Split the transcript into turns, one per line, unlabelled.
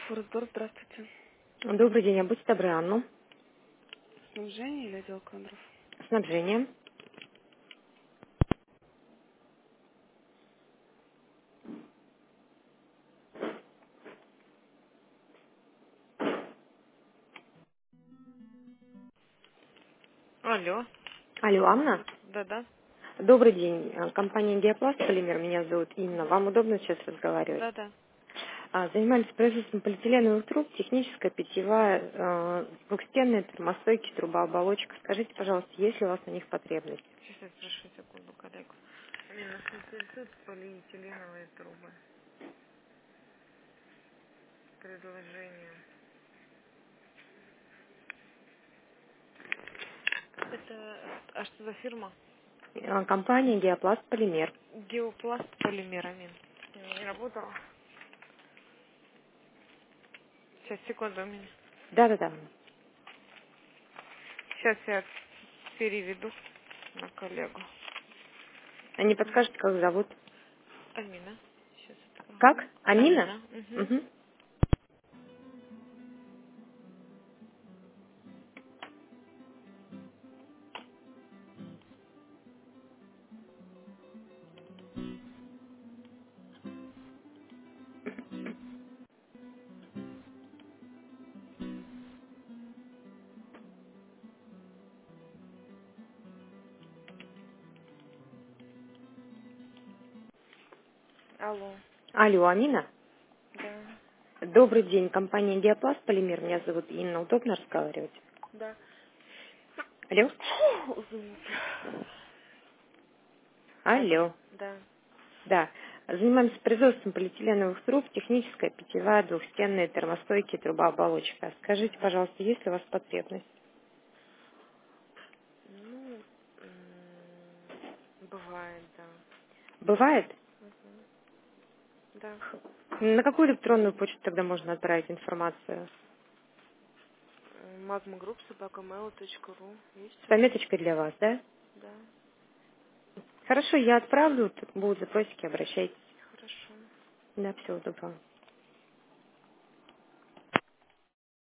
Форсбор, здравствуйте.
Добрый день, а будьте добры, Анну.
Снабжение или отдел кадров?
Снабжение.
Алло.
Алло, Анна.
Да-да.
Добрый день. Компания Геопласт Полимер, меня зовут Инна. Вам удобно сейчас разговаривать?
Да-да.
Занимались производством полиэтиленовых труб, техническая, питьевая, двухстенная, термостойки, трубооболочка. Скажите, пожалуйста, есть ли у вас на них потребность?
Сейчас я спрошу секунду, коллегу. Мне нас интересуют полиэтиленовые трубы. Предложение. Это... А что за фирма?
Компания Геопласт Полимер.
Геопласт полимерамин. Не работала? Сейчас, секунду у меня.
Да-да-да.
Сейчас я переведу на коллегу.
А не подскажете, как зовут?
Амина. Сейчас открою.
Как? Амина?
Амина. Угу.
Угу.
Алло.
Алло, Амина.
Да.
Добрый день, компания Геопласт Полимер, меня зовут Инна. Удобно разговаривать?
Да.
Алло?
Извините. Алло.
Алло.
Да.
Да. Занимаемся производством полиэтиленовых труб, техническая, питьевая, двухстенные, термостойкие, трубооболочка. Скажите, пожалуйста, есть ли у вас потребность?
Ну, бывает, да.
Бывает?
Мгм. Да.
На какую электронную почту тогда можно отправить информацию?
Magmagroup@mail.ru. Есть
С
у вас?
пометочкой для вас, да?
Да.
Хорошо, я отправлю, будут запросики, обращайтесь.
Хорошо.
Да, всего доброго.